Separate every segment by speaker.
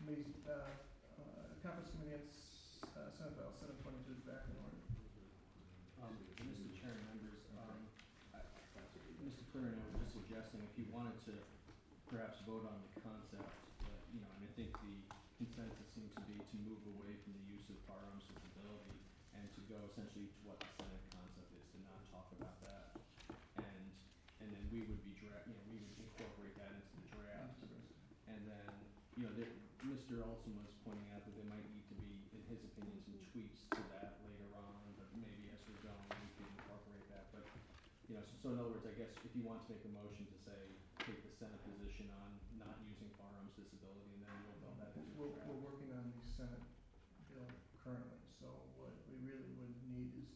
Speaker 1: Committee, conference committee at Senate File 722 is back in order.
Speaker 2: Mr. Chair, members, Mr. Cleary and I were just suggesting if you wanted to perhaps vote on the concept, and I think the consensus seems to be to move away from the use of firearms visibility and to go essentially to what the Senate concept is, to not talk about that. And then we would be we would incorporate that into the draft. And then, Mr. Olson was pointing out that there might need to be, in his opinion, some tweaks to that later on, but maybe as we're going, we can incorporate that. But, so in other words, I guess if you want to make a motion to say, take the Senate position on not using firearms visibility, and then we'll build that into the draft.
Speaker 1: We're working on the Senate bill currently, so what we really would need is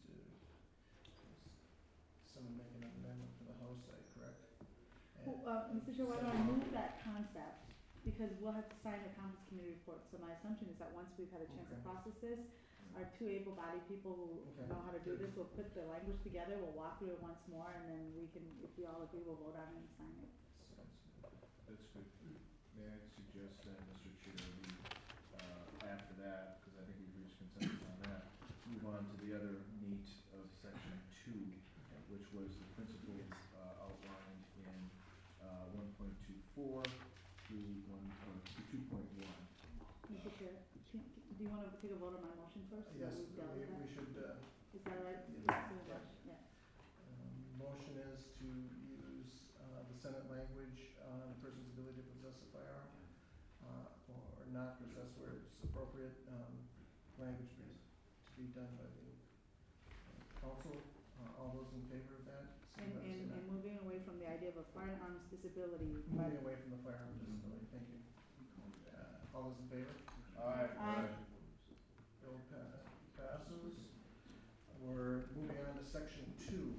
Speaker 1: someone make an amendment for the House side, correct?
Speaker 3: Mr. Chair, why don't I move that concept, because we'll have to sign the conference committee report, so my assumption is that once we've had a chance to process this, our two able-bodied people who know how to do this will put the language together, we'll walk through it once more, and then we can, if we all agree, we'll vote on it and sign it.
Speaker 4: That's good. May I suggest that, Mr. Chair, we, after that, because I think we've reached consensus on that, move on to the other meat of section 2, which was the principles outlined in 1.24 through 2.1.
Speaker 3: Mr. Chair, do you want to take a vote on my motion first?
Speaker 1: Yes,
Speaker 3: we
Speaker 1: should.
Speaker 3: Is that right?
Speaker 1: Yes.
Speaker 3: Yeah.
Speaker 1: Motion is to use the Senate language on a person's ability to possess a firearm or not possess where it's appropriate. Language to be done by the council. All those in favor of that?
Speaker 3: And moving away from the idea of a firearms disability.
Speaker 1: Moving away from the firearms disability. Thank you. All those in favor?
Speaker 3: Aye.
Speaker 1: Bill passes. We're moving on to section 2.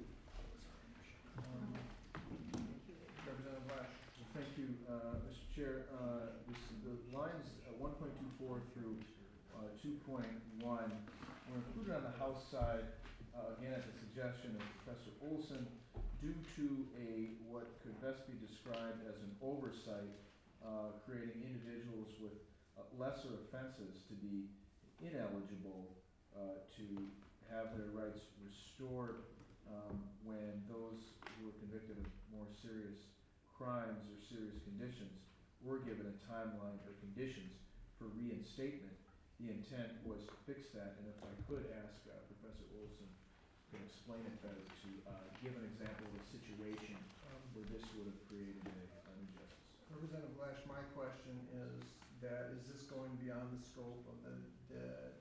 Speaker 1: Representative Lash.
Speaker 4: Thank you, Mr. Chair. The lines 1.24 through 2.1 were included on the House side, again at the suggestion of Professor Olson, due to what could best be described as an oversight, creating individuals with lesser offenses to be ineligible to have their rights restored when those who were convicted of more serious crimes or serious conditions were given a timeline or conditions for reinstatement. The intent was to fix that, and if I could ask Professor Olson to explain it better, to give an example of a situation where this would have created an injustice.
Speaker 1: Representative Lash, my question is that is this going beyond the scope of the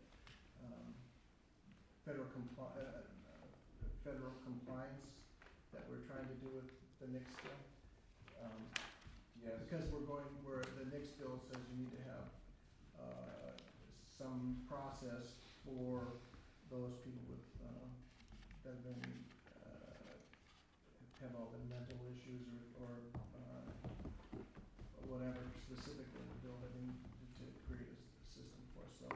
Speaker 1: federal compliance that we're trying to do with the NICS bill?
Speaker 4: Yes.
Speaker 1: Because where the NICS bill says you need to have some process for those people with that have been have all the mental issues or whatever specifically the bill that we need to create a system for. So,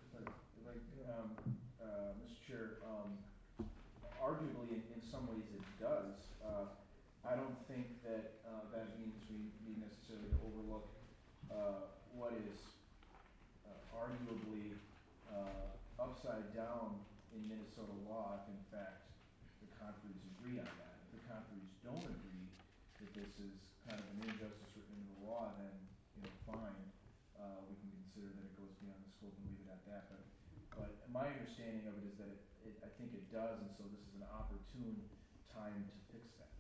Speaker 4: Mr. Chair, arguably in some ways it does. I don't think that that means we need necessarily to overlook what is arguably upside down in Minnesota law if in fact the conferees agree on that. If the conferees don't agree that this is kind of an injustice written in the law, then fine. We can consider that it goes beyond the scope and leave it at that. But my understanding of it is that I think it does, and so this is an opportune time to fix that.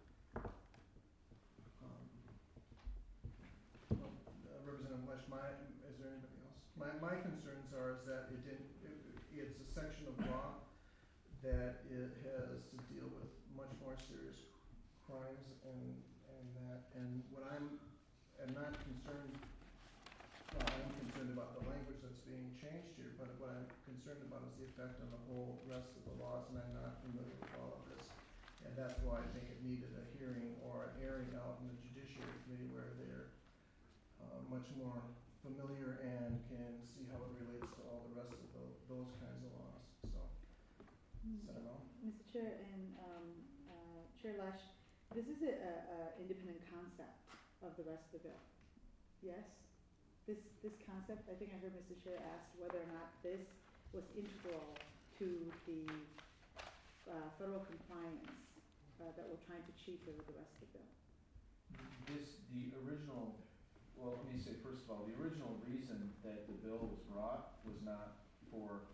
Speaker 1: Representative Lesh, is there anybody else? My concerns are is that it's a section of law that it has to deal with much more serious crimes and what I'm not concerned. I'm concerned about the language that's being changed here, but what I'm concerned about is the effect on the whole rest of the laws, and I'm not familiar with all of this. And that's why I think it needed a hearing or an airing out in the Judiciary Committee where they're much more familiar and can see how it relates to all the rest of those kinds of laws. So, I don't know.
Speaker 3: Mr. Chair and Chair Lash, this is an independent concept of the rest of the bill. Yes? this concept, I think I heard Mr. Chair ask whether or not this was integral to the federal compliance that we're trying to achieve here with the rest of the bill.
Speaker 4: The original, well, let me say first of all, the original reason that the bill was brought was not for,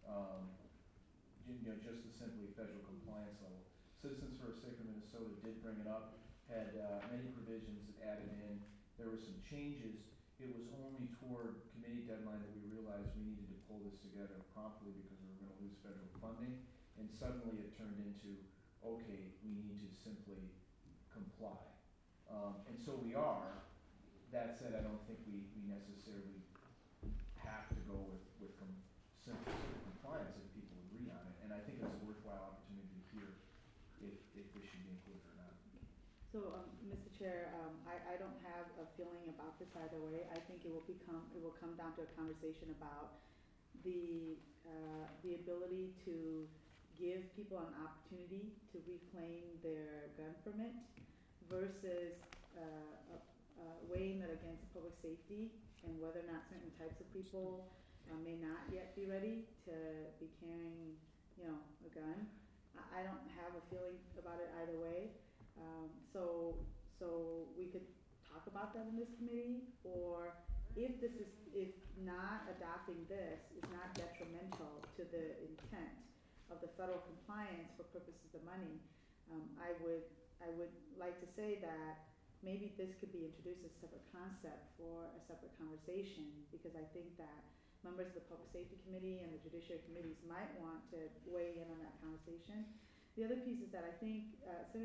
Speaker 4: just the simply federal compliance level. Citizens for a Safer Minnesota did bring it up, had many provisions added in. There were some changes. It was only toward committee deadline that we realized we needed to pull this together promptly because we were going to lose federal funding. And suddenly it turned into, okay, we need to simply comply. And so we are. That said, I don't think we necessarily have to go with simple compliance if people agree on it. And I think it's a worthwhile opportunity to hear if this should be included or not.
Speaker 3: So, Mr. Chair, I don't have a feeling about this either way. I think it will come down to a conversation about the ability to give people an opportunity to reclaim their gun permit versus weighing that against public safety and whether or not certain types of people may not yet be ready to be carrying, a gun. I don't have a feeling about it either way. So we could talk about that in this committee, or if not adopting this is not detrimental to the intent of the federal compliance for purposes of money, I would like to say that maybe this could be introduced as a separate concept for a separate conversation, because I think that members of the Public Safety Committee and the Judiciary Committees might want to weigh in on that conversation. The other piece is that I think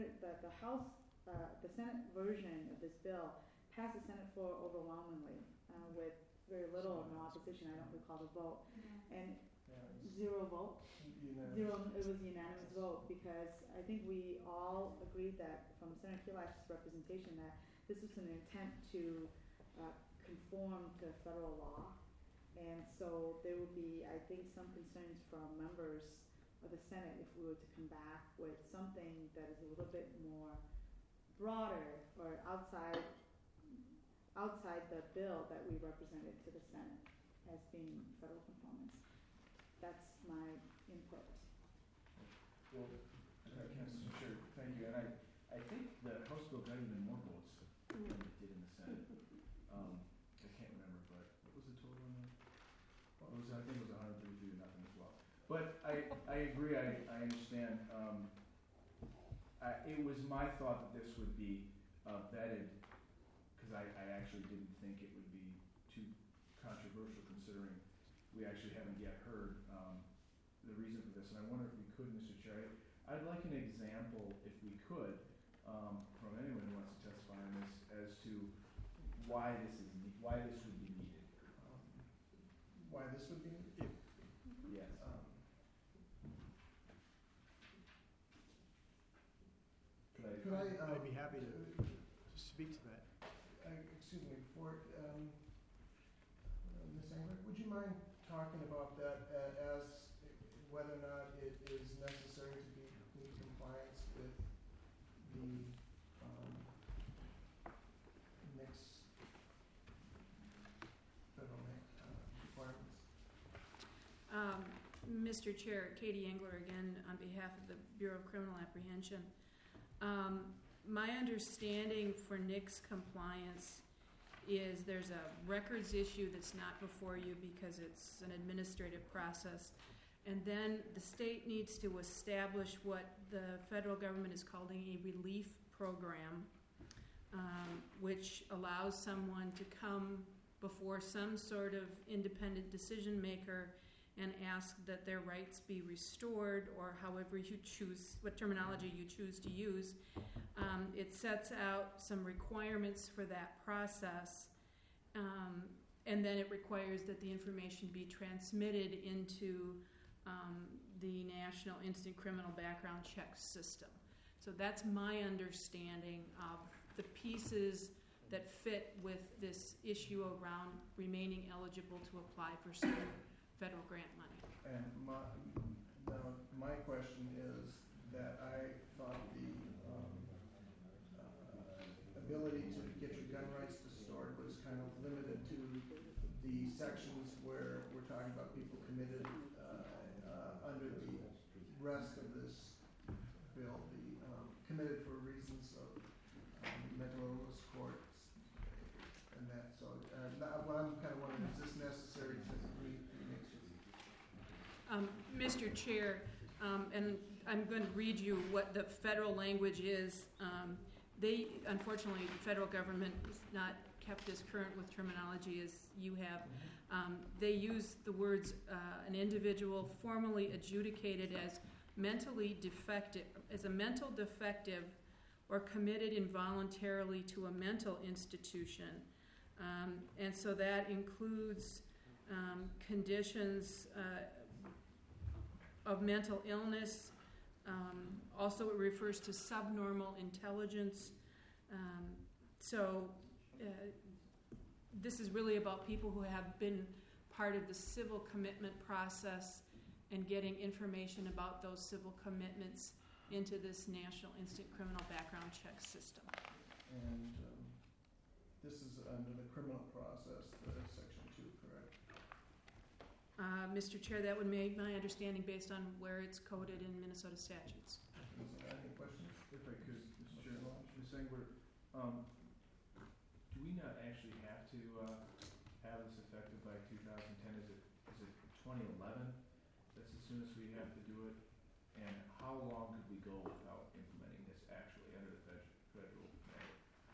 Speaker 3: the Senate version of this bill passed the Senate floor overwhelmingly with very little or no opposition. I don't recall the vote. And zero vote. It was a unanimous vote, because I think we all agreed that from Senator Kilash's representation that this was an intent to conform to federal law. And so there would be, I think, some concerns from members of the Senate if we were to come back with something that is a little bit more broader or outside the bill that we represented to the Senate as being federal conformance. That's my input.
Speaker 4: Well, Mr. Chair, thank you. And I think the House bill got even more votes than it did in the Senate. I can't remember, but what was the total on that? Well, I think it was 133 to nothing as well. But I agree. I understand. It was my thought that this would be vetted, because I actually didn't think it would be too controversial, considering we actually haven't yet heard the reason for this. And I wonder if we could, Mr. Chair, I'd like an example, if we could, from anyone who wants to testify on this, as to why this would be needed.
Speaker 1: Why this would be needed?
Speaker 4: Yes.
Speaker 5: I'd be happy to speak to that.
Speaker 1: Excuse me, Ms. Engler, would you mind talking about that as whether or not it is necessary to be in compliance with the NICS federal requirements?
Speaker 6: Mr. Chair, Katie Engler again on behalf of the Bureau of Criminal Apprehension. My understanding for NICS compliance is there's a records issue that's not before you because it's an administrative process. And then the state needs to establish what the federal government is calling a relief program, which allows someone to come before some sort of independent decision maker and ask that their rights be restored, or however you choose, what terminology you choose to use. It sets out some requirements for that process, and then it requires that the information be transmitted into the National Instant Criminal Background Check System. So that's my understanding of the pieces that fit with this issue around remaining eligible to apply for certain federal grant money.
Speaker 1: And my question is that I thought the ability to get your gun rights restored was kind of limited to sections where we're talking about people committed under the rest of this bill, committed for reasons of mental illness courts and that. So I'm kind of wondering, is this necessary to meet the next?
Speaker 6: Mr. Chair, and I'm going to read you what the federal language is. Unfortunately, the federal government has not kept as current with terminology as you have. They use the words, an individual formally adjudicated as mentally defective, as a mental defective or committed involuntarily to a mental institution. And so that includes conditions of mental illness. Also, it refers to subnormal intelligence. This is really about people who have been part of the civil commitment process and getting information about those civil commitments into this National Instant Criminal Background Check system.
Speaker 1: And this is under the criminal process, Section 2, correct?
Speaker 6: Mr. Chair, that would make my understanding based on where it's coded in Minnesota statutes.
Speaker 1: Any questions?
Speaker 4: If I could, Mr. Chair, Ms. Engler, do we not actually have to have this effective by 2010? Is it 2011? That's as soon as we have to do it. And how long could we go without implementing this actually under the federal mandate?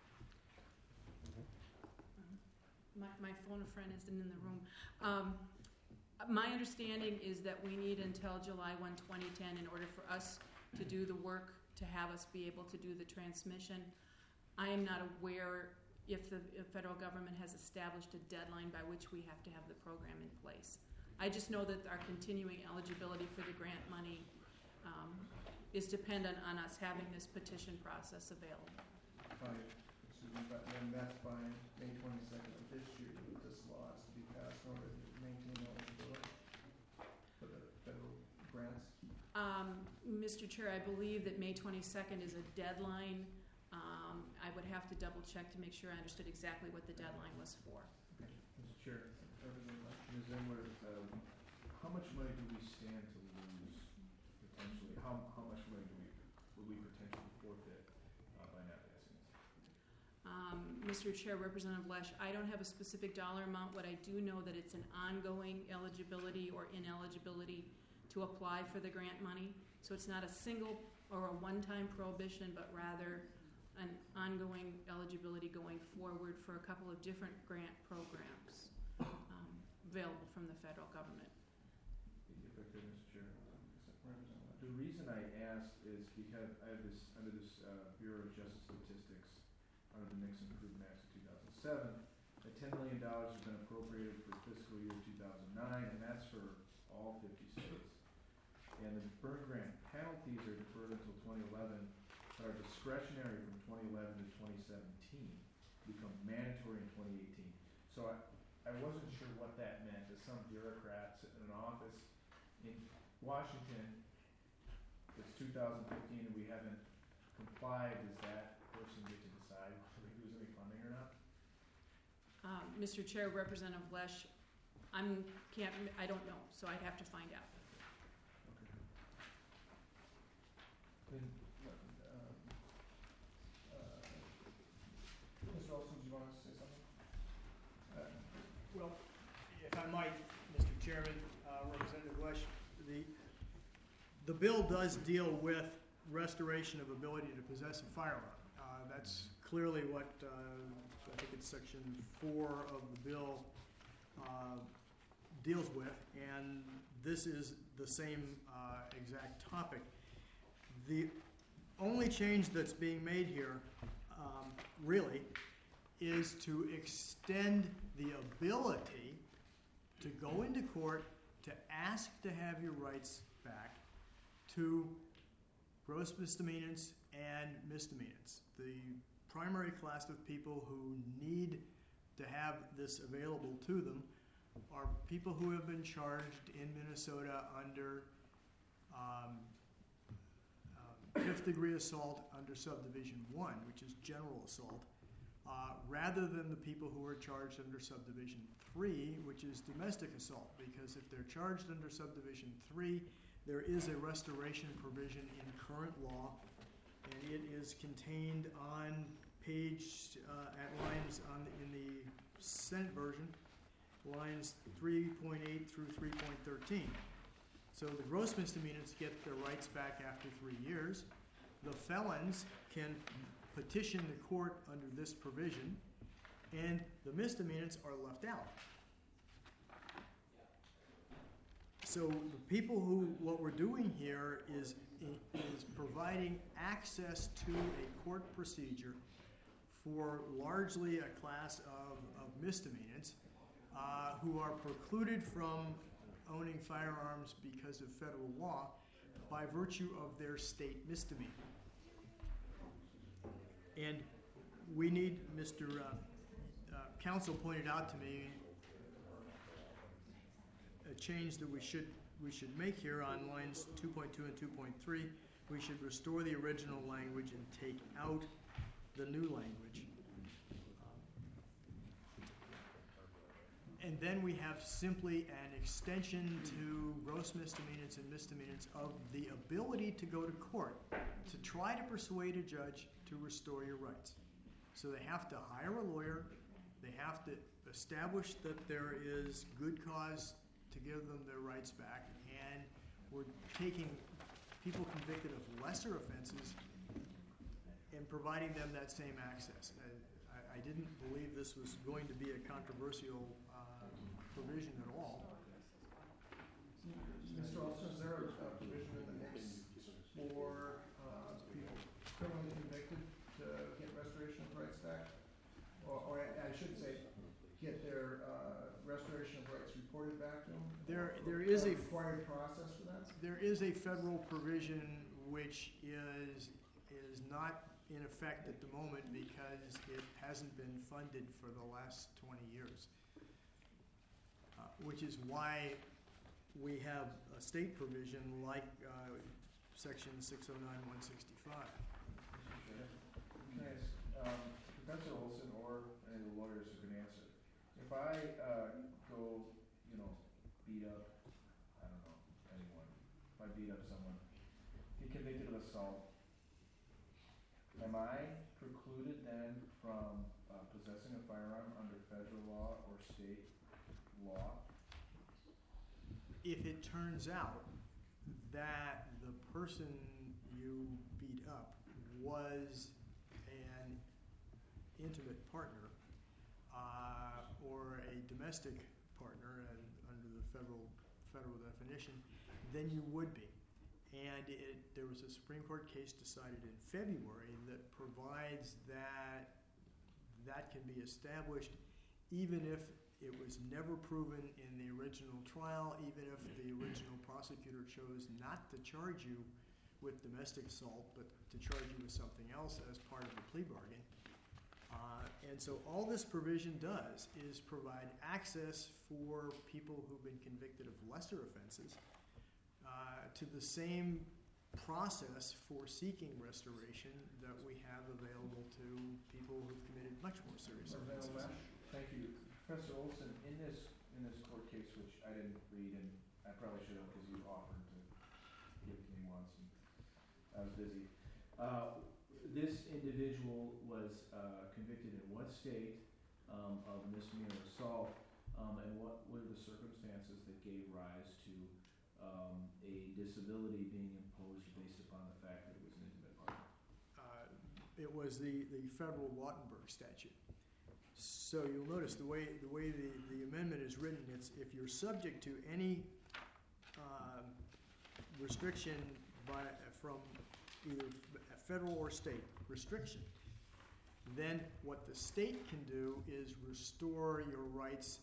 Speaker 6: My phone a friend isn't in the room. My understanding is that we need until July 1, 2010 in order for us to do the work to have us be able to do the transmission. I am not aware if the federal government has established a deadline by which we have to have the program in place. I just know that our continuing eligibility for the grant money is dependent on us having this petition process available.
Speaker 1: And that's by May 22nd of this year that this law has to be passed in order to maintain eligibility for the federal grants.
Speaker 6: Mr. Chair, I believe that May 22nd is a deadline. I would have to double check to make sure I understood exactly what the deadline was for.
Speaker 4: Okay. Mr. Chair, Ms. Engler, how much money do we stand to lose potentially? How much money would we potentially forfeit by not passing this?
Speaker 6: Mr. Chair, Representative Lesh, I don't have a specific dollar amount. What I do know that it's an ongoing eligibility or ineligibility to apply for the grant money. So it's not a single or a one-time prohibition, but rather an ongoing eligibility going forward for a couple of different grant programs available from the federal government.
Speaker 4: If I could, Mr. Chair. The reason I asked is because I have this under this Bureau of Justice Statistics under the Nixon Improvement Act of 2007, that $10 million has been appropriated for fiscal year 2009, and that's for all 50 states. And the burn grant penalties are deferred until 2011, but are discretionary from 2011 to 2017, become mandatory in 2018. So I wasn't sure what that meant. As some bureaucrat sitting in an office in Washington, it's 2015 and we haven't complied, does that person get to decide if we lose any funding or not?
Speaker 6: Mr. Chair, Representative Lesh, I don't know, so I'd have to find out.
Speaker 1: Ms. Olson, do you want to say something?
Speaker 5: Well, if I might, Mr. Chairman, Representative Lesh, the bill does deal with restoration of ability to possess a firearm. That's clearly what I think it's Section 4 of the bill deals with, and this is the same exact topic. The only change that's being made here, really, is to extend the ability to go into court to ask to have your rights back to gross misdemeanors and misdemeanors. The primary class of people who need to have this available to them are people who have been charged in Minnesota under 5th degree assault under subdivision 1, which is general assault, rather than the people who are charged under subdivision 3, which is domestic assault, because if they're charged under subdivision 3, there is a restoration provision in current law, and it is contained on page, at lines in the Senate version, lines 3.8 through 3.13. So the gross misdemeanors get their rights back after 3 years. The felons can petition the court under this provision, and the misdemeanors are left out. So the people who, what we're doing here is providing access to a court procedure for largely a class of misdemeanants who are precluded from owning firearms because of federal law by virtue of their state misdemeanor. And we need, Mr. Counsel pointed out to me a change that we should make here on lines 2.2 and 2.3. We should restore the original language and take out the new language. And then we have simply an extension to gross misdemeanors and misdemeanors of the ability to go to court to try to persuade a judge to restore your rights. So they have to hire a lawyer, they have to establish that there is good cause to give them their rights back, and we're taking people convicted of lesser offenses and providing them that same access. I didn't believe this was going to be a controversial provision at all.
Speaker 1: Mr. Olson, is there a provision in the mix for people criminally convicted to get restoration of rights back? Or I should say, get their restoration of rights reported back to them?
Speaker 5: There is a
Speaker 1: required process for that?
Speaker 5: There is a federal provision which is not in effect at the moment because it hasn't been funded for the last 20 years. Which is why we have a state provision like Section 609-165.
Speaker 4: Nice. Professor Olson or any of the lawyers who can answer. If I go, beat up, I don't know, anyone. If I beat up someone, get convicted of assault, am I precluded then from possessing a firearm under federal law or state law?
Speaker 5: If it turns out that the person you beat up was an intimate partner or a domestic partner under the federal definition, then you would be. And there was a Supreme Court case decided in February that provides that can be established even if it was never proven in the original trial, even if the original prosecutor chose not to charge you with domestic assault, but to charge you with something else as part of the plea bargain. And so all this provision does is provide access for people who've been convicted of lesser offenses to the same process for seeking restoration that we have available to people who've committed much more serious offenses.
Speaker 4: Thank you. Professor Olson, in this court case, which I didn't read, and I probably should have because you offered to give it to me once, and I was busy. This individual was convicted in what state of misdemeanor assault, and what were the circumstances that gave rise to a disability being imposed based upon the fact that it was an intimate partner?
Speaker 5: It was the federal Lautenberg statute. So you'll notice the way the amendment is written, it's if you're subject to any restriction from either federal or state restriction, then what the state can do is restore your rights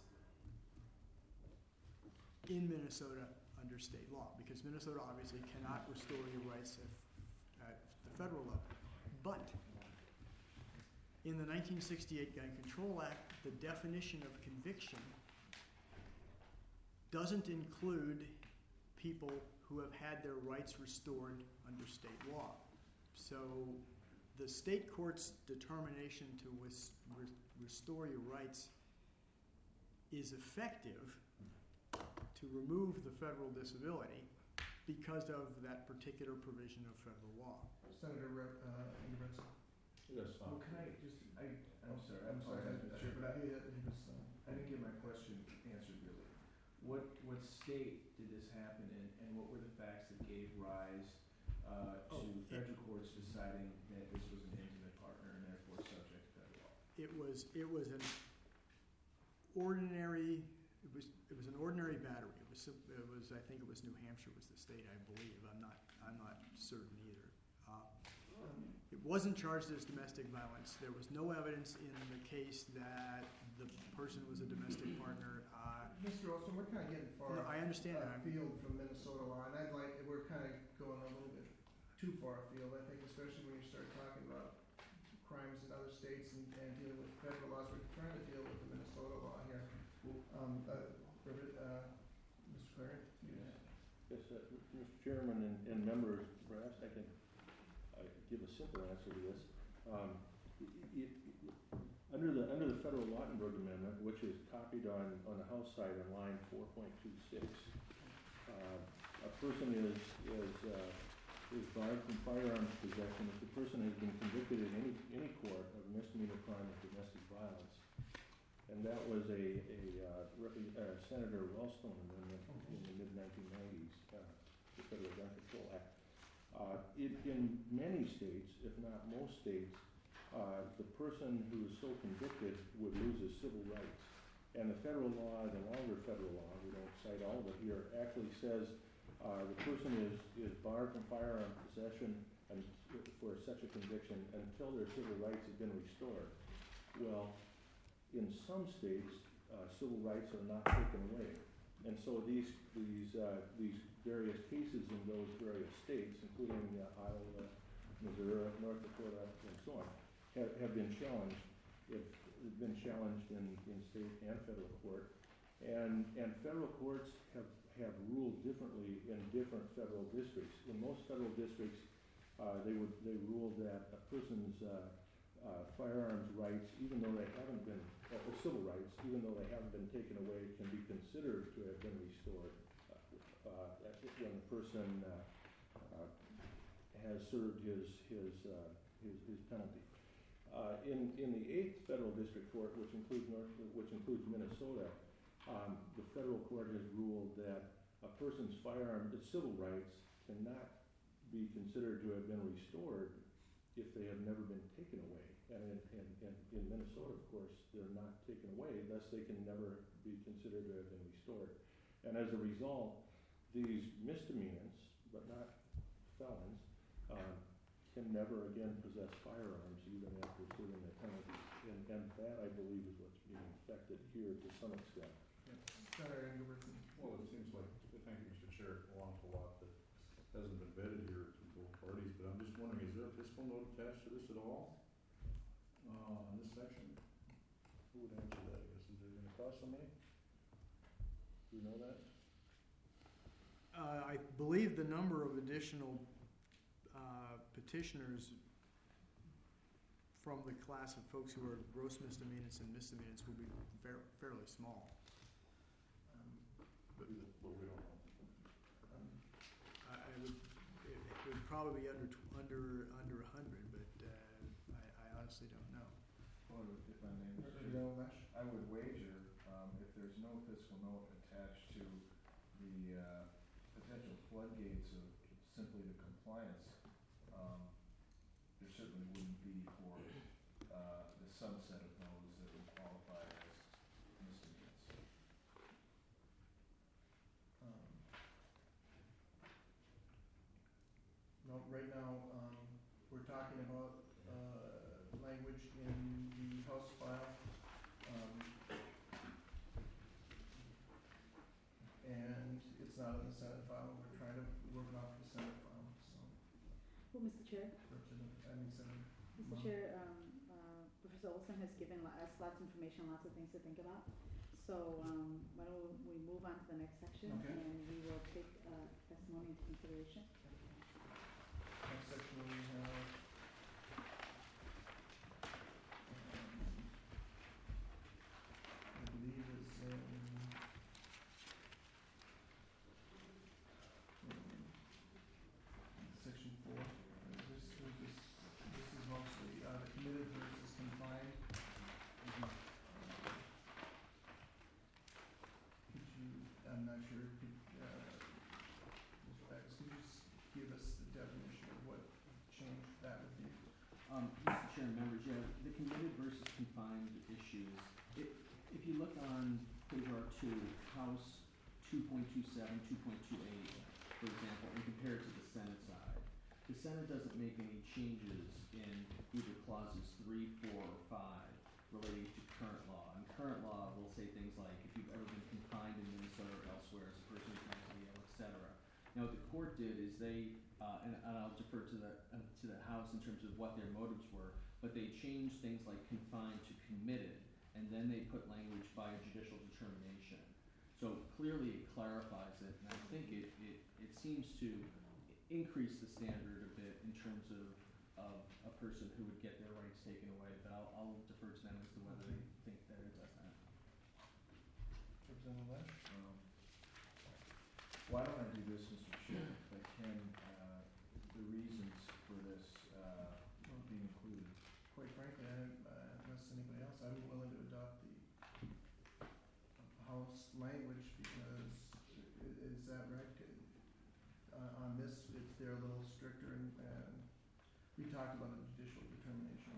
Speaker 5: in Minnesota under state law, because Minnesota obviously cannot restore your rights at the federal level. But in the 1968 Gun Control Act, the definition of conviction doesn't include people who have had their rights restored under state law. So the state court's determination to restore your rights is effective to remove the federal disability because of that particular provision of federal law.
Speaker 1: Senator Ingebrigtsen.
Speaker 7: Yes,
Speaker 4: Well, can I just, I'm sorry,
Speaker 1: I'm sorry,
Speaker 4: Mr. Chair, but
Speaker 1: he was,
Speaker 4: I didn't get my question answered really. What state did this happen in, and what were the facts that gave rise to federal courts deciding that this was an intimate partner and therefore subject to federal law?
Speaker 5: It was an ordinary. It was an ordinary battery. It was I think it was New Hampshire was the state, I believe. I'm not certain either. It wasn't charged as domestic violence. There was no evidence in the case that the person was a domestic partner.
Speaker 1: Mr. Olson, we're kind of getting far.
Speaker 5: I understand that.
Speaker 1: Afield from Minnesota law, and we're kind of going a little bit too far afield. I think, especially when you start talking about crimes in other states and dealing with federal laws. We're trying to deal with the Minnesota law here. Mr. Clary?
Speaker 7: Yes, Mr. Chairman and members, perhaps I can give a simple answer to this. Under the federal Lautenberg Amendment, which is copied on the House side on line 4.26, a person is barred from firearms possession if the person has been convicted in any court of misdemeanor crime of domestic violence. And that was a Senator Wellstone amendment in the mid-1990s, the Federal Gun Control Act. In many states, if not most states, the person who is so convicted would lose his civil rights. And the federal law, the longer federal law, we don't cite all of it here, actually says the person is barred from firearm possession for such a conviction until their civil rights have been restored. Well, in some states, civil rights are not taken away. And so these various cases in those various states, including Iowa, Missouri, North Dakota, and so on, have been challenged. Have been challenged in state and federal court, and federal courts have ruled differently in different federal districts. In most federal districts, they rule that a person's firearms rights, even though they haven't been civil rights, even though they haven't been taken away, can be considered to have been restored when the person has served his penalty. In the 8th Federal District Court, which includes Minnesota, the federal court has ruled that a person's civil rights cannot be considered to have been restored if they have never been taken away. And in Minnesota, of course, they're not taken away, thus they can never be considered to have been restored. And as a result, these misdemeanants, but not felons, can never again possess firearms even after serving their penalties. And that, I believe, is what's being affected here to some extent.
Speaker 1: Senator Ingebrigtsen.
Speaker 7: well, it seems like, thank you, Mr. Chair, belongs to a lot that hasn't been vetted here to both parties, but I'm just wondering, is there a fiscal note attached to this at all? In this section? Who would answer that, I guess? Is it gonna cost some money? Do you know that?
Speaker 5: I believe the number of additional petitioners from the class of folks who are gross misdemeanants and misdemeanants will be fairly small.
Speaker 7: But we don't know.
Speaker 5: It would probably be under 100, but I honestly don't know.
Speaker 4: Well, if I may, Mr. Chair,
Speaker 1: General Lesh?
Speaker 4: I would wager, if there's no fiscal note attached to the potential floodgates of simply the compliance, there certainly wouldn't be for the subset of those that would qualify as misdemeanants.
Speaker 1: No, right now, we're talking about language in the House file. And it's not in the Senate file. We're trying to work it off the Senate file, so.
Speaker 3: Well, Mr. Chair,
Speaker 1: Senator.
Speaker 3: Mr. Chair, Professor Olson has given us lots of information, lots of things to think about. So why don't we move on to the next section,
Speaker 1: Okay.
Speaker 3: and we will take testimony into consideration.
Speaker 1: Next section we have not sure, Mr. Beckes, could you just give us the definition of what change that would be?
Speaker 2: Mr. Chair and members, yeah, the committed versus confined issues. If you look on page R2, House 2.27, 2.28, for example, and compare it to the Senate side, the Senate doesn't make any changes in either clauses 3, 4, or 5 relating to current law. And current law will say things like if you've ever been confined in Minnesota or elsewhere as a person who's mentally ill, etc. Now, what the court did is they, and I'll defer to the House in terms of what their motives were, but they changed things like confined to committed, and then they put language by a judicial determination. So clearly it clarifies it, and I think it seems to increase the standard a bit in terms of a person who would get their rights taken away, but I'll defer to them as to whether they think that it does that.
Speaker 1: Representative Lynch?
Speaker 4: Why don't I do this, Mr. Chair, if I can, the reasons for this being included.
Speaker 1: Quite frankly, unless anybody else, I'm willing to adopt the House language because, is that right? On this, they're a little stricter and we talked about a judicial determination.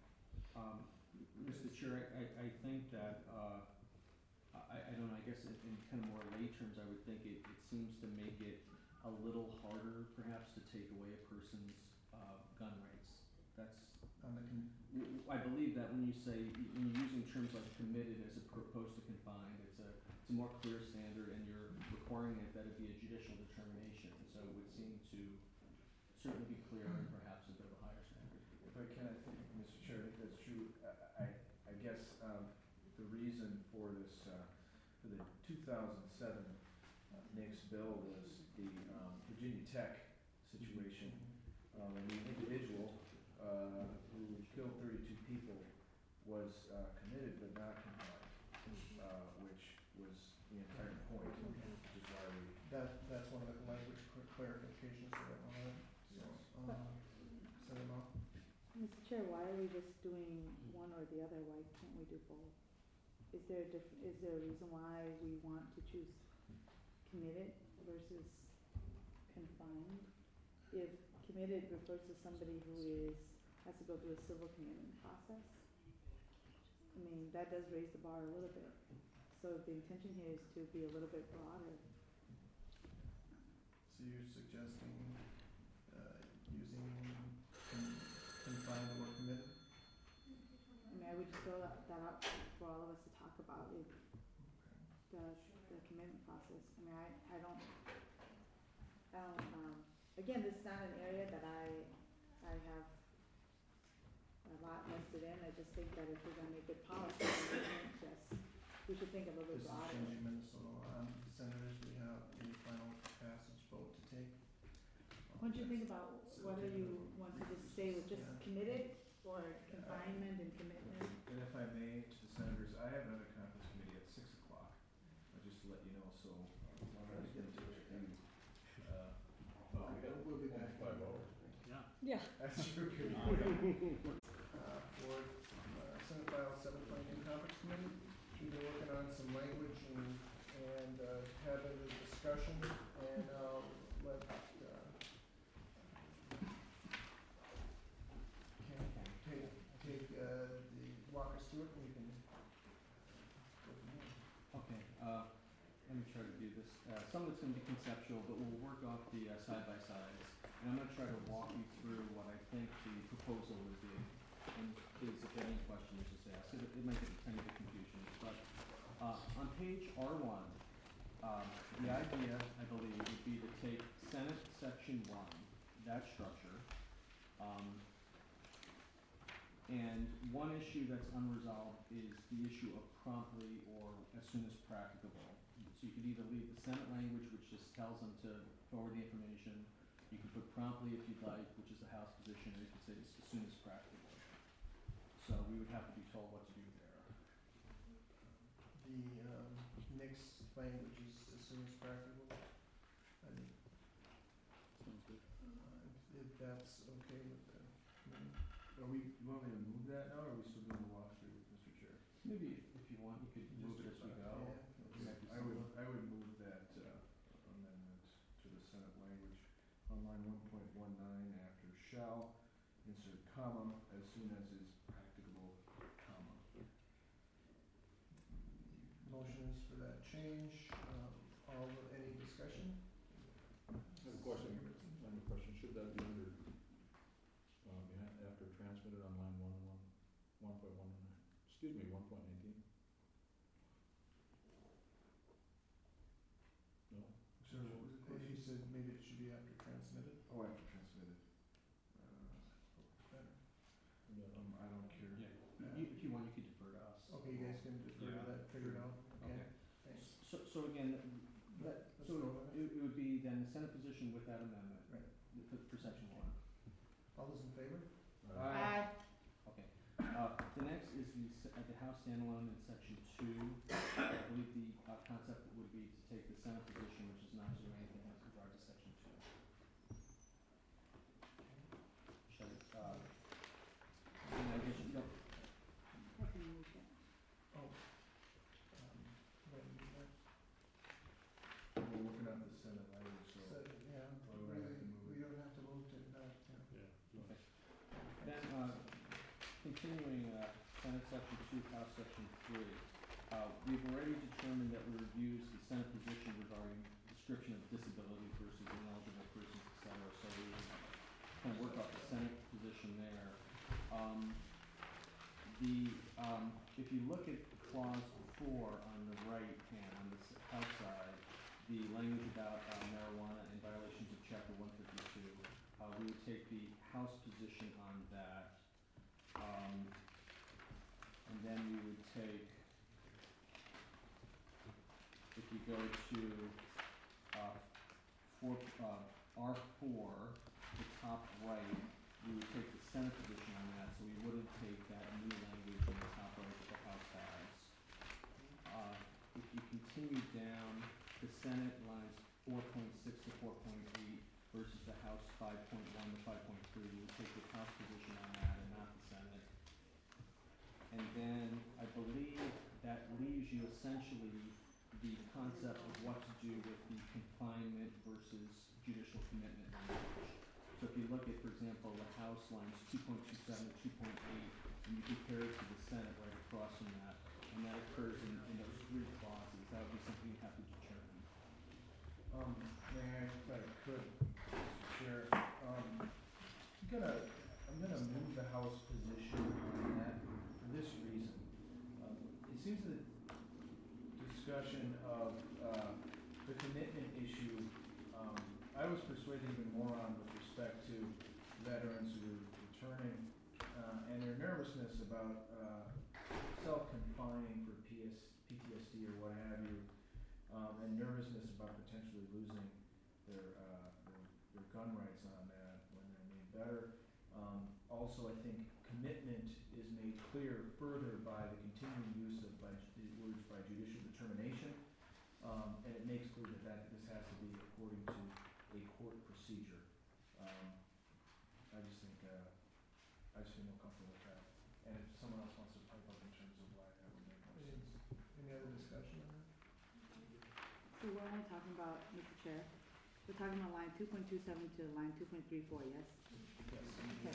Speaker 2: Mr. Chair, I think that, I don't know, I guess in kind of more lay terms, I would think it seems to make it a little harder perhaps to take away a person's gun rights. That's, I believe that when you're using terms like committed as opposed to confined, it's a more clear standard and you're requiring that it be a judicial determination. So it would seem to certainly be clearer and perhaps a bit of a higher standard.
Speaker 4: If I can, I think, Mr. Chair, I think that's true. I guess the reason for this, for the 2007 NICS bill was the Virginia Tech situation. And the individual who killed 32 people was committed but not confined, which was the entire point, which is why we...
Speaker 1: That's one of the language clarifications that I wanted. So, Senator Mao?
Speaker 3: Mr. Chair, why are we just doing one or the other? Why can't we do both? Is there a reason why we want to choose committed versus confined? If committed refers to somebody who has to go through a civil commitment process, I mean, that does raise the bar a little bit. So the intention here is to be a little bit broader.
Speaker 1: So you're suggesting using confined or committed?
Speaker 3: I mean, I would just throw that out for all of us to talk about the commitment process. I mean, I don't, again, this is not an area that I have a lot vested in. I just think that if we're gonna make good policy, we should think a little bit
Speaker 1: This is
Speaker 3: broader.
Speaker 1: changing Minnesota law. Senators, we have a final passage vote to take.
Speaker 3: What do you think about whether you want to just stay with just committed or confinement and commitment?
Speaker 4: And if I may, to the senators, I have another conference committee at 6 o'clock, just to let you know, so I'll get in touch with you.
Speaker 1: We'll be back.
Speaker 7: 5 hours.
Speaker 3: Yeah.
Speaker 4: That's true.
Speaker 1: For Senate File 722 Conference Committee, we've been working on some language and having a discussion, and let walk us through it, and we can go from there.
Speaker 2: Okay, let me try to do this. Some of it's going to be conceptual, but we'll work off the side-by-sides. And I'm going to try to walk you through what I think the proposal would be. And please, if you have any questions, just ask. It might get a tiny bit confusing. But on page R1, the idea, I believe, would be to take Senate Section 1, that structure, and one issue that's unresolved is the issue of promptly or as soon as practicable. So you could either leave the Senate language, which just tells them to forward the information. You could put promptly if you'd like, which is the House position, or you could say as soon as practicable. So we would have to be told what to do there.
Speaker 1: The NICS language is as soon as practicable. If that's okay with the committee.
Speaker 4: You want me to move that now, or are we still doing the walkthrough, Mr. Chair?
Speaker 2: Maybe if you want, you could move it as we go.
Speaker 1: Yeah.
Speaker 4: I would move that Senate language on line 1.19 after shall, insert comma, as soon as is practicable, comma.
Speaker 1: Motion is for that change. Any discussion?
Speaker 8: I have a question, should that be under, after transmitted on line 1.19, excuse me, 1.19? No?
Speaker 1: So, he said maybe it should be after transmitted.
Speaker 4: Oh, after transmitted.
Speaker 1: Better.
Speaker 4: I don't care.
Speaker 2: If you want, you could defer to us.
Speaker 1: Okay, you guys can defer to that, figure it out, okay? Thanks.
Speaker 2: So again,
Speaker 1: Let's go with it.
Speaker 2: it would be then the Senate position with that amendment.
Speaker 1: Right.
Speaker 2: For section one.
Speaker 1: All those in favor?
Speaker 3: Aye.
Speaker 2: Okay. The next is the House standalone in section two. I believe the concept would be to take the Senate position, which is not doing anything with regard to section two. Should I, and I guess, you know,
Speaker 3: I can move that.
Speaker 1: Oh. Wait a minute.
Speaker 4: We're working on the Senate language, so.
Speaker 1: So, yeah,
Speaker 4: Why would I have to move it?
Speaker 1: we don't have to move to that, yeah.
Speaker 2: okay. Then, continuing, Senate section two, House section three, we've already determined that we reviewed the Senate position regarding description of disability versus ineligible persons, et cetera, so we kind of work off the Senate position there. If you look at clause 4 on the right hand, on the House side, the language about marijuana and violations of chapter 152, we would take the House position on that, and then we would take, if you go to R4, the top right, we would take the Senate position on that, so we wouldn't take that new language in the top right that the House has. If you continue down, the Senate lines 4.6 to 4.8 versus the House 5.1 to 5.3, we would take the House position on that and not the Senate. And then I believe that leaves you essentially the concept of what to do with the confinement versus judicial commitment language. So if you look at, for example, the House lines 2.27 to 2.8, and you compare it to the Senate right across from that, and that occurs in those three clauses, that would be something you have to determine.
Speaker 4: Mayor, if I could, Mr. Chair, I'm gonna move the House position on that for this reason. It seems that discussion of the commitment issue, I was persuaded even more on with respect to veterans who are returning and their nervousness about self-confining for PTSD or what have you, and nervousness about potentially losing their gun rights on that when they're made better. Also, I think commitment is made clear further by the continuing use of the words by judicial determination, and it makes clear that this has to be according to a court procedure. I just feel more comfortable with that. And if someone else wants to pipe up in terms of why that would make more sense.
Speaker 1: Any other discussion on that?
Speaker 3: So we're only talking about, Mr. Chair, we're talking about line 2.27 to line 2.34, yes? Okay.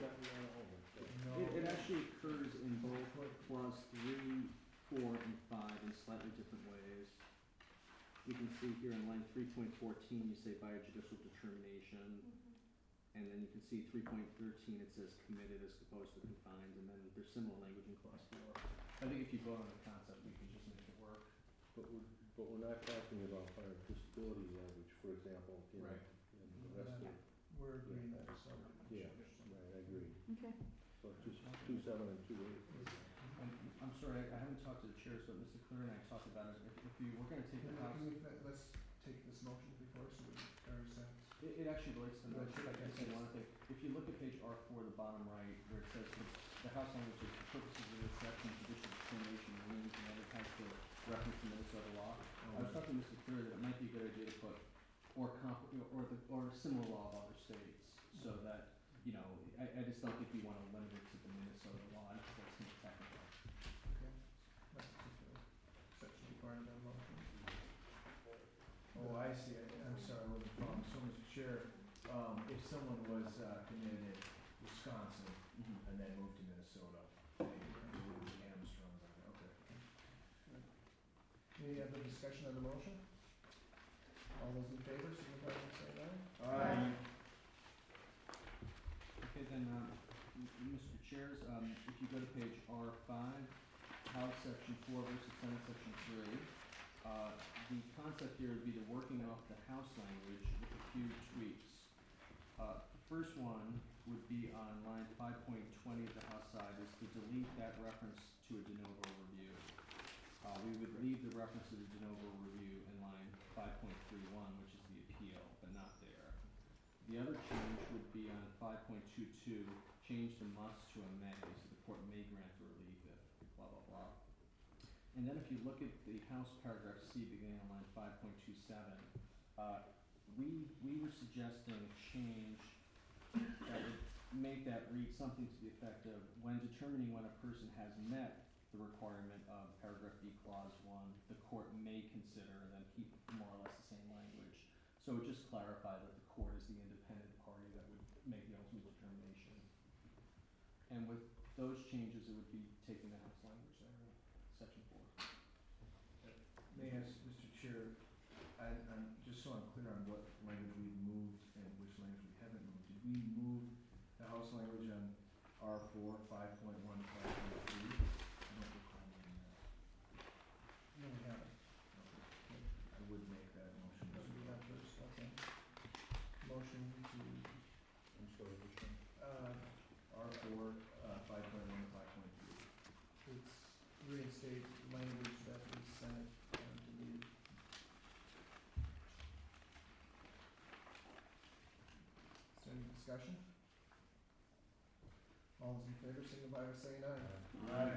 Speaker 2: It actually occurs in both clause 3, 4, and 5 in slightly different ways. You can see here in line 3.14, you say by a judicial determination, and then you can see 3.13, it says committed as opposed to confined, and then there's similar language in clause 4. I think if you vote on the concept, we can just make it work.
Speaker 7: But we're not talking about prior disability language, for example, in
Speaker 2: Right.
Speaker 7: in the rest of,
Speaker 1: We're agreeing that it's so.
Speaker 7: yeah, right, I agree.
Speaker 3: Okay.
Speaker 7: So it's just 2.7 and 2.8.
Speaker 2: I'm sorry, I haven't talked to the chairs, but Mr. Clear and I talked about it. If you were going to take the House,
Speaker 1: Let's take this motion before, so we are set.
Speaker 2: it actually relates to the motion. I can say
Speaker 1: Okay.
Speaker 2: one thing. If you look at page R4, the bottom right, where it says the House language is for purposes of this section, judicial determination means, and then it has the reference to Minnesota law. I was talking to Mr. Clear that it might be a good idea to put or similar law of other states, so that, you know, I just don't think we want to limit it to the Minnesota law. I think that's too technical.
Speaker 1: Okay. That particular section requiring that motion.
Speaker 4: Oh, I see. I'm sorry, I wasn't following. So, Mr. Chair, if someone was committed in Wisconsin and then moved to Minnesota, they would be hamstrung by that. Okay.
Speaker 1: Any other discussion on the motion? All those in favor, signify by saying aye.
Speaker 4: Aye.
Speaker 2: Okay, then, Mr. Chairs, if you go to page R5, House Section 4 versus Senate Section 3, the concept here would be the working off the House language with a few tweaks. The first one would be on line 5.20 of the House side, is to delete that reference to a de novo review. We would leave the reference to the de novo review in line 5.31, which is the appeal, but not there. The other change would be on 5.22, change the must to a may, so the court may grant relief if blah, blah, blah. And then if you look at the House paragraph C beginning on line 5.27, we were suggesting a change that would make that read something to the effect of, when determining when a person has met the requirement of paragraph B clause 1, the court may consider, and then keep more or less the same language. So it just clarify that the court is the independent party that would make the ultimate determination. And with those changes, it would be taking the House language there, section 4.
Speaker 4: May I ask, Mr. Chair, I'm just so I'm clear on what language we've moved and which language we haven't moved. Did we move the House language on R4, 5.1, 5.3? I don't recall moving that.
Speaker 1: No, we haven't.
Speaker 4: Okay. I would make that motion.
Speaker 1: That's what we have first, okay. Motion to,
Speaker 8: I'm sorry, which one?
Speaker 4: R4, 5.1 to 5.3.
Speaker 1: it's reinstate language that the Senate deleted. Is there any discussion? All those in favor, signify by saying aye.
Speaker 4: Aye.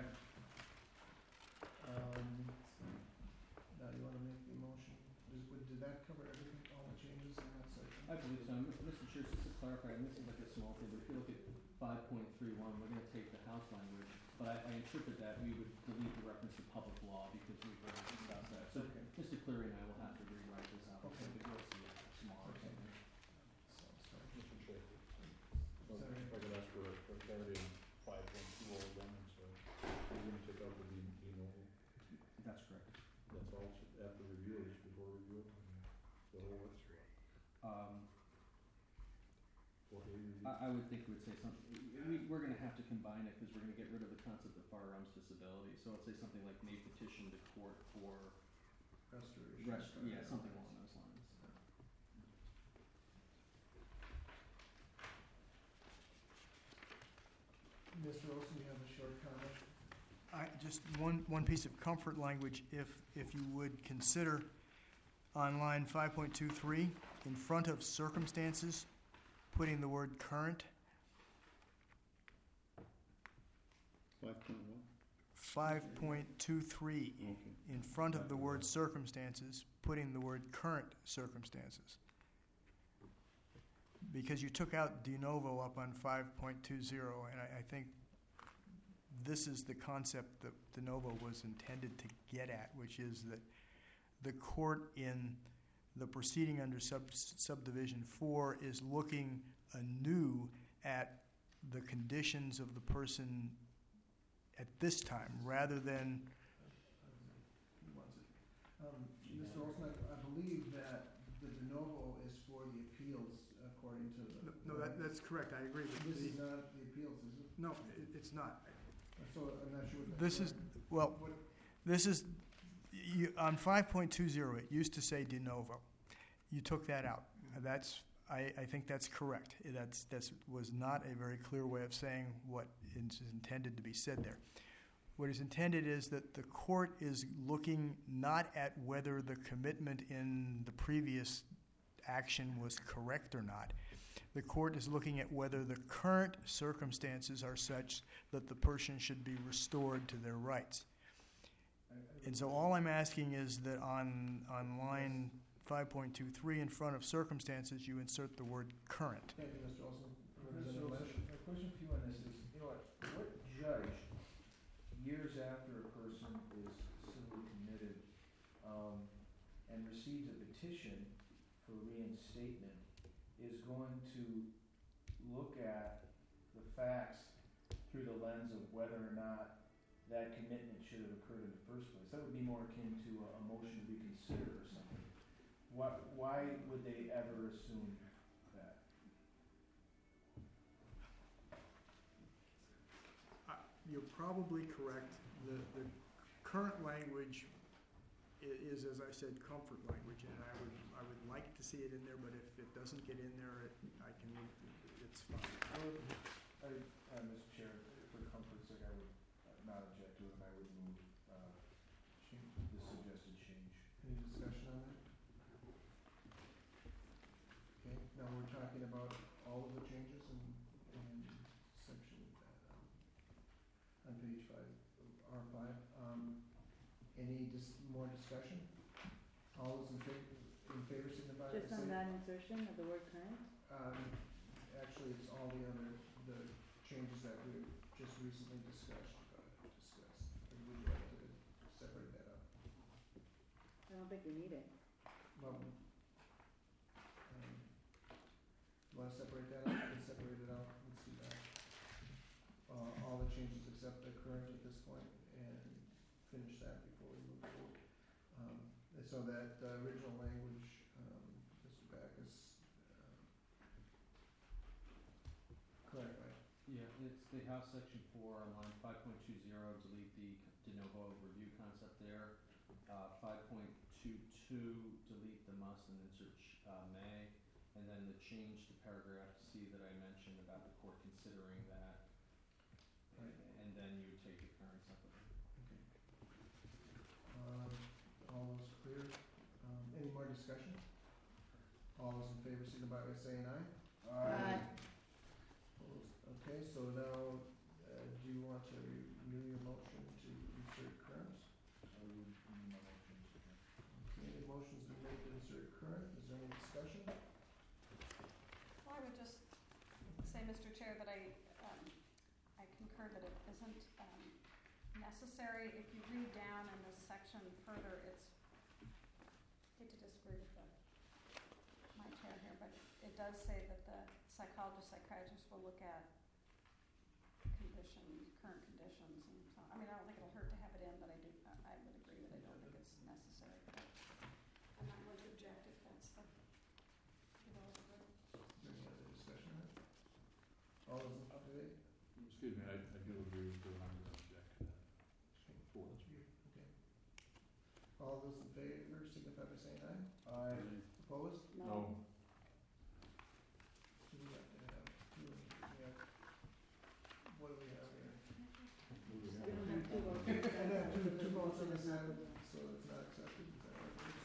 Speaker 1: Now you wanna make the motion, did that cover everything, all the changes in that section?
Speaker 2: I believe so. Mr. Chair, just to clarify, and this is like a small thing, but if you look at 5.31, we're gonna take the House language, but I interpret that we would delete the reference to public law because we've already discussed that. So
Speaker 1: Okay.
Speaker 2: Mr. Cleary and I will have to rewrite this out,
Speaker 1: Okay.
Speaker 2: because you'll see it tomorrow or
Speaker 1: Okay.
Speaker 2: something.
Speaker 1: So,
Speaker 8: Mr. Chair. So
Speaker 1: Sorry.
Speaker 8: if I could ask for clarity on 5.2 all again, I'm sorry. We're gonna take out the de novo.
Speaker 2: That's correct.
Speaker 8: That's all after review, or just before review? The whole works? For a review?
Speaker 2: I would think we would say something, we're gonna have to combine it, because we're gonna get rid of the concept of firearms disability, so let's say something like may petition the court for
Speaker 1: Restoration.
Speaker 2: yeah, something along those lines.
Speaker 1: Mr. Olson, you have a short comment?
Speaker 5: Just one piece of comfort language, if you would consider on line 5.23, in front of circumstances, putting the word current. 5.23, in front of the word circumstances, putting the word current circumstances. Because you took out de novo up on 5.20, and I think this is the concept that de novo was intended to get at, which is that the court in the proceeding under subdivision 4 is looking anew at the conditions of the person at this time, rather than...
Speaker 1: He wants it. Mr. Olson, I believe that the de novo is for the appeals, according to the...
Speaker 5: No, that's correct, I agree. But
Speaker 1: This is not the appeals, is it?
Speaker 5: No, it's not.
Speaker 1: So I'm not sure what that...
Speaker 5: This is, well, this is, on 5.20, it used to say de novo. You took that out. That's, I think that's correct. That was not a very clear way of saying what is intended to be said there. What is intended is that the court is looking not at whether the commitment in the previous action was correct or not. The court is looking at whether the current circumstances are such that the person should be restored to their rights. And so all I'm asking is that on line 5.23, in front of circumstances, you insert the word current.
Speaker 1: Thank you, Mr. Olson.
Speaker 4: Mr. Olson, a question for you on this is, you know what judge, years after a person is civilly committed, and receives a petition for reinstatement is going to look at the facts through the lens of whether or not that commitment should have occurred in the first place. That would be more akin to a motion to reconsider or something. Why would they ever assume that?
Speaker 5: You're probably correct. The current language is, as I said, comfort language, and I would like to see it in there, but if it doesn't get in there, it's fine.
Speaker 4: Mr. Chair, for comfort's sake, I would not object to it, and I would move the suggested change.
Speaker 1: Any discussion on that? Okay, now we're talking about all of the changes in section, on page 5, R5. Any more discussion? All those in favor signify by
Speaker 3: Just on
Speaker 1: saying.
Speaker 3: that insertion of the word current?
Speaker 1: Actually, it's all the changes that we just recently discussed. Would you like to separate that up?
Speaker 3: I don't think we need it.
Speaker 1: Well, you want to separate that out? We can separate it out. Let's do that. All the changes except the current at this point, and finish that before we move forward. So that original language, Mr. Backus, clarify.
Speaker 2: Yeah, it's the House Section 4 on line 5.20, delete the de novo review concept there. 5.22, delete the must and insert may. And then the change to paragraph C that I mentioned about the court considering that.
Speaker 1: Right.
Speaker 2: And then you would take the current separately.
Speaker 1: All those clear? Any more discussion? All those in favor signify by saying aye.
Speaker 3: Aye.
Speaker 1: Opposed? Okay, so now, do you want to renew your motion to insert current?
Speaker 4: I would move my motion, Mr. Chair.
Speaker 1: Okay, the motion's been made to insert current. Is there any discussion?
Speaker 9: Well, I would just say, Mr. Chair, that I concur that it isn't necessary. If you read down in this section further, I hate to disagree with my chair here, but it does say that the psychiatrist will look at current conditions, and so, I mean, I don't think it'll hurt to have it in, but I would agree that I don't think it's necessary. But I'm not going to object if that's the developer.
Speaker 1: Is there any other discussion on it? All those up to date?
Speaker 8: Excuse me, I do agree with you, and I'm going to object to that. Four.
Speaker 1: Okay. All those in favor signify by saying aye.
Speaker 4: Aye.
Speaker 1: Opposed?
Speaker 8: No.
Speaker 1: Do we have to have, what do we have here?
Speaker 3: We don't have two votes.
Speaker 1: And then two votes on this side, so it's not accepted, is that what it is?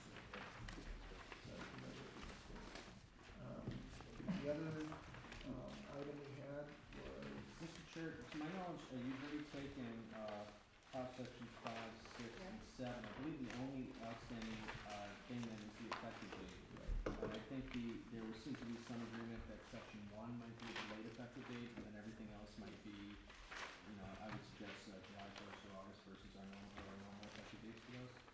Speaker 1: The other, item we had was,
Speaker 2: Mr. Chair, to my knowledge, you've already taken House Sections 5, 6, and 7. I believe the only outstanding thing then is the effective date. And I think there seems to be some agreement that Section 1 might be the late effective date, and then everything else might be, I would suggest July 1st or August 1st is our normal effective dates for those.